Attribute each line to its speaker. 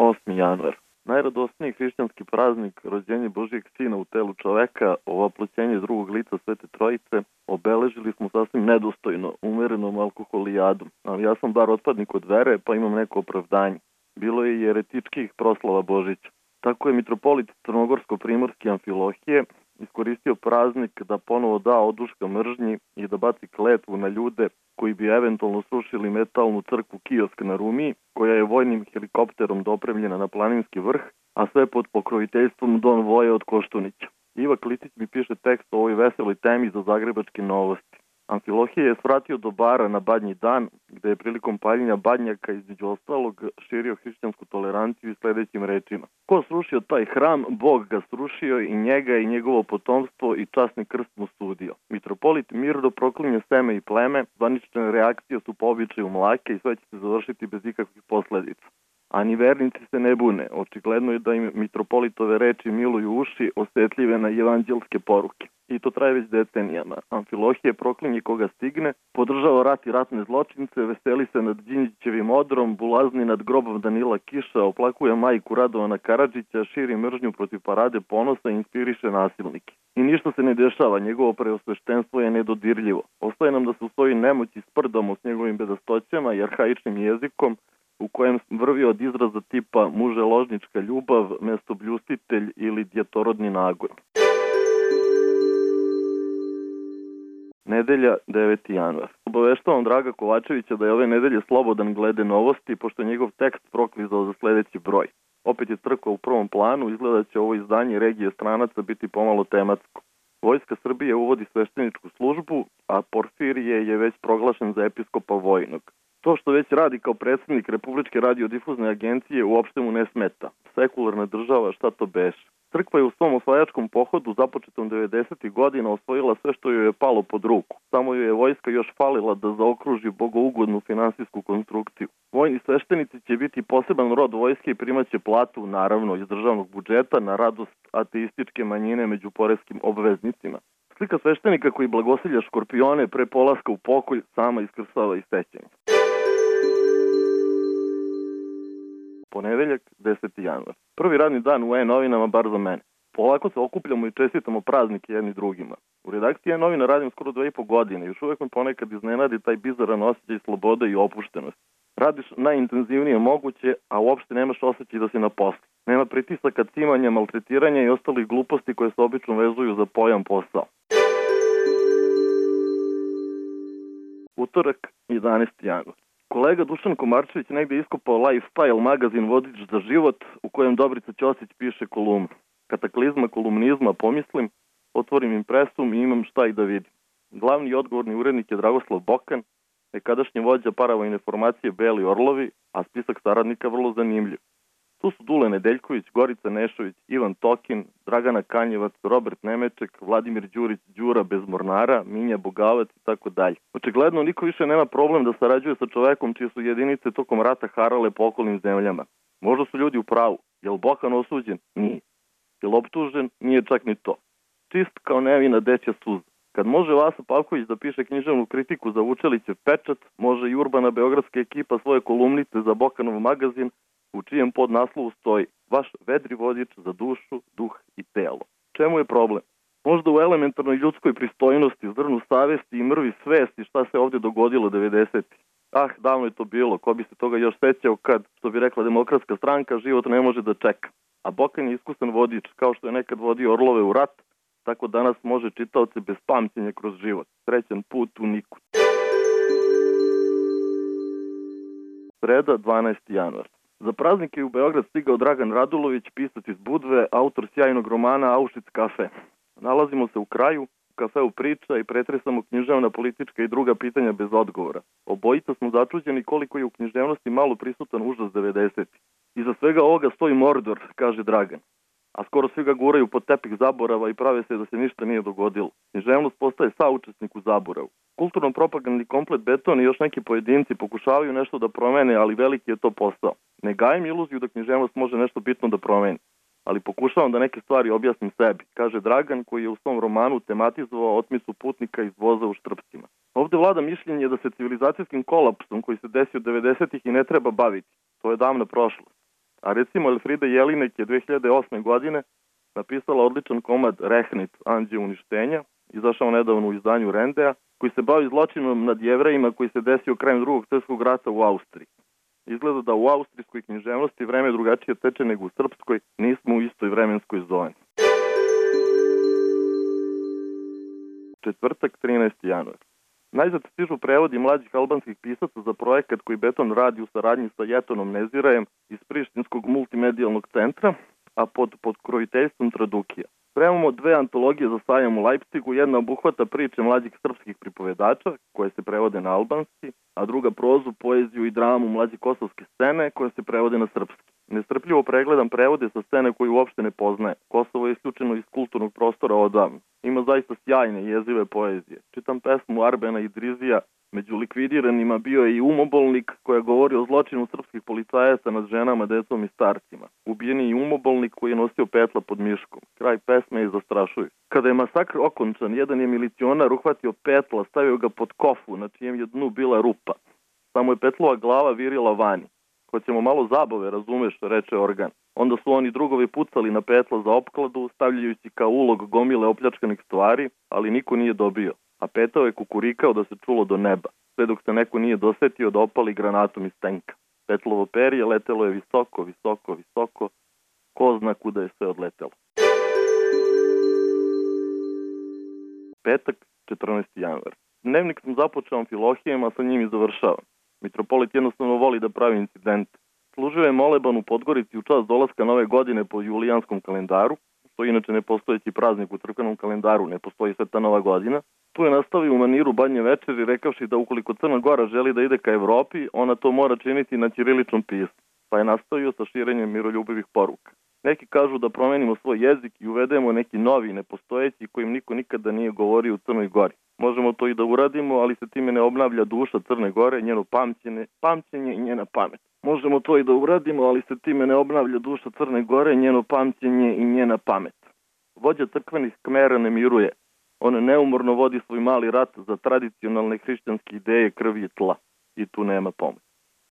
Speaker 1: 8. januar. Najradosniji hrišćanski praznik, rođenje Božijeg Sina u telu čoveka, ovoploćenje drugog lica Svete Trojice, obeležili smo sasvim nedostojno, umerenom alkoholijadom. Ali ja sam bar otpadnik od vere, pa imam neko opravdanje. Bilo je i jeretičkih proslava Božića. Tako je mitropolit crnogorsko-primorski Amfilohije iskoristio praznik da ponovo da oduška mržnji i da baci kletvu na ljude koji bi eventualno srušili metalnu crkvu Kiosk na Rumiji, koja je vojnim helikopterom dopremljena na planinski vrh, a sve pod pokroviteljstvom Don Voje od Koštunića. Iva Klitić mi piše tekst o ovoj veseloj temi za Zagrebačke novosti. Amfilohije je svratio do bara na Badnji dan, gde je prilikom paljenja badnjaka između ostalog širio hrišćansku toleranciju i sledećim rečima. Ko srušio taj hram, Bog ga srušio i njega i njegovo potomstvo i časni krst mu sudio. Mitropolit mirno proklinje seme i pleme, zvanične reakcije su po običaju mlake i sve će se završiti bez ikakvih posledica. A ni vernici se ne bune, očigledno je da im mitropolitove reči miluju uši, osetljive na evanđelske poruke. I to traje već decenijama. Amfilohije proklinje koga stigne, podržava rat i ratne zločince, veseli se nad Đinđićevim odrom, bulazni nad grobom Danila Kiša, oplakuje majku Radovana Karadžića, širi mržnju protiv parade ponosa i inspiriše nasilnike. I ništa se ne dešava, njegovo preosveštenstvo je nedodirljivo. Ostaje nam da se u svojoj nemoći sprdamo s njegovim bedastoćama i arhaičnim jezikom, u kojem vrvi od izraza tipa muže ložnička ljubav, mesto bljustitelj ili djetorodni nagon. Nedelja, 9. januar. Obaveštavam Draga Kovačevića da je ove nedelje slobodan glede novosti, pošto je njegov tekst proklizao za sledeći broj. Opet je crkva u prvom planu, izgleda će ovo izdanje Regije stranaca biti pomalo tematsko. Vojska Srbije uvodi svešteničku službu, a Porfirije je već proglašen za episkopa vojnog. To što već radi kao predsednik Republičke radiodifuzne agencije uopšte mu ne smeta. Sekularna država, šta to beše? Crkva je u svom osvajačkom pohodu započetom 90. godina osvojila sve što joj je palo pod ruku. Samo joj je vojska još falila da zaokruži bogougodnu finansijsku konstrukciju. Vojni sveštenici će biti poseban rod vojske i primaće platu, naravno, iz državnog budžeta na radost ateističke manjine među poreskim obveznicima. Slika sveštenika koji blagosilja škorpione pre polaska u pokolj sama iskrsava iz sećanja. Ponedeljak, 10. januar. Prvi radni dan u E-novinama, bar za mene. Polako se okupljamo i čestitamo praznike jedni drugima. U redakciji E-novina radim skoro 2,5 godine i još uvek me ponekad iznenadi taj bizaran osjećaj slobode i opuštenosti. Radiš najintenzivnije moguće, a uopšte nemaš osjećaj da si na poslu. Nema pritisaka, cimanja, maltretiranja i ostalih gluposti koje se obično vezuju za pojam posao. Utorak, 11. januar. Kolega Dušan Komarčević negde iskopao Lifestyle magazin Vodič za život u kojem Dobrica Ćosić piše kolumnu. Kataklizma kolumnizma, pomislim, otvorim impresum i imam šta i da vidim. Glavni i odgovorni urednik je Dragoslav Bokan, nekadašnji vođa paravojne formacije Beli Orlovi, a spisak saradnika vrlo zanimljiv. Tu su Dule Nedeljković, Gorica Nešović, Ivan Tokin, Dragana Kanjevac, Robert Nemeček, Vladimir Đurić, Đura bez mornara, Minja Bogavac i tako dalje. Očigledno niko više nema problem da sarađuje sa čovekom čije su jedinice tokom rata harale po okolnim zemljama. Možda su ljudi u pravu. Je li Bokan osuđen? Nije. Je li optužen? Nije čak ni to. Čist kao nevina dečja suza. Kad može Vasa Pavković da piše književnu kritiku za Vučelićev pečat, može i urbana beogradska ekipa svoje kolumnice za Bokanov magazin, u čijem podnaslovu stoji vaš vedri vodič za dušu, duh i telo. Čemu je problem? Možda u elementarnoj ljudskoj pristojnosti, zrnu savesti i mrvi svesti šta se ovdje dogodilo 90. Davno je to bilo, ko bi se toga još sećao kad, što bi rekla Demokratska stranka, život ne može da čeka. A Bokan je iskusan vodič, kao što je nekad vodio Orlove u rat, tako danas može čitaoce bez pamćenja kroz život. Srećan put u nikud. Sreda, 12. januar. Za praznike je u Beograd stigao Dragan Radulović, pisac iz Budve, autor sjajnog romana Auschwitz kafe. Nalazimo se u kraju, u kafeu priča i pretresamo književna, politička i druga pitanja bez odgovora. Obojica smo začuđeni koliko je u književnosti malo prisutan užas 90. Iza svega ovoga stoji Mordor, kaže Dragan. A skoro svi ga guraju pod tepih zaborava i prave se da se ništa nije dogodilo. Književnost postaje saučesnik u zaboravu. Kulturno-propagandni komplet Beton i još neki pojedinci pokušavaju nešto da promene, ali veliki je to posao. Ne gajim iluziju da književnost može nešto bitno da promeni, ali pokušavam da neke stvari objasnim sebi, kaže Dragan, koji je u svom romanu tematizovao otmicu putnika iz voza u Štrpcima. Ovde vlada mišljenje da se civilizacijskim kolapsom koji se desio 90-ih i ne treba baviti. To je davna prošlost. A recimo Elfrida Jelinek je 2008. godine napisala odličan komad Rehnit, Anđe uništenja, izašao nedavno u izdanju Rendea, koji se bavi zločinom nad Jevrejima koji se desio krajem Drugog svjetskog rata u Austriji. Izgleda da u austrijskoj književnosti vreme drugačije teče nego u srpskoj, nismo u istoj vremenskoj zoni. Četvrtak, 13. januar. Najzad stižu prevodi mlađih albanskih pisaca za projekat koji Beton radi u saradnji sa Jetonom Nezirajem iz Prištinskog multimedijalnog centra, a pod krojiteljstvom Tradukija. Spremamo 2 antologije za sajam u Leipzigu, jedna obuhvata priče mlađih srpskih pripovedača, koje se prevode na albanski, a druga prozu, poeziju i dramu mlađe kosovske scene, koje se prevode na srpski. Nestrpljivo pregledam prevode sa scene koju uopšte ne poznaje. Kosovo je isključeno iz kulturnog prostora odavno. Ima zaista sjajne i jezive poezije. Čitam pesmu Arbena Idrizija, među likvidiranima bio je i umobolnik koja govori o zločinu srpskih policajaca nad ženama, decom i starcima. Ubijen je i umobolnik koji je nosio petla pod miškom. Kraj pesme je zastrašujući. Kada je masakr okončan, jedan je milicionar uhvatio petla, stavio ga pod kofu, na čijem je dnu bila rupa. Samo je petlova glava virila vani. Hoćemo malo zabave, razumeš, reče organ. Onda su oni drugovi pucali na petla za opkladu, stavljajući kao ulog gomile opljačkanih stvari, ali niko nije dobio. A petao je kukurikao da se čulo do neba, sve dok se neko nije dosetio da opali granatom iz tenka. Petlovo perje letelo je visoko, visoko, visoko, ko zna kuda je sve odletelo. Petak, 14. januar. Dnevnik sam započeo Amfilohijem, a sa njim i završavam. Mitropolit jednostavno voli da pravi incidente. Služio je moleban u Podgorici u čast dolaska nove godine po julijanskom kalendaru, što inače ne postojeći praznik u crkvenom kalendaru, ne postoji Sveta Nova godina. Tu je nastavio u maniru Badnje večeri, rekavši da ukoliko Crna Gora želi da ide ka Evropi, ona to mora činiti na ćiriličnom pismu, pa je nastavio sa širenjem miroljubivih poruka. Neki kažu da promenimo svoj jezik i uvedemo neki novi, nepostojeći, kojim niko nikada nije govorio u Crnoj Gori. Možemo to i da uradimo, ali se time ne obnavlja duša Crne Gore, njeno pamćenje i njena pamet. Možemo to i da uradimo, ali se time ne obnavlja duša Crne Gore, njeno pamćenje i njena pamet. Vođa crkvenih Kmera ne miruje. On neumorno vodi svoj mali rat za tradicionalne hrišćanske ideje krvi i tla. I tu nema pomoći.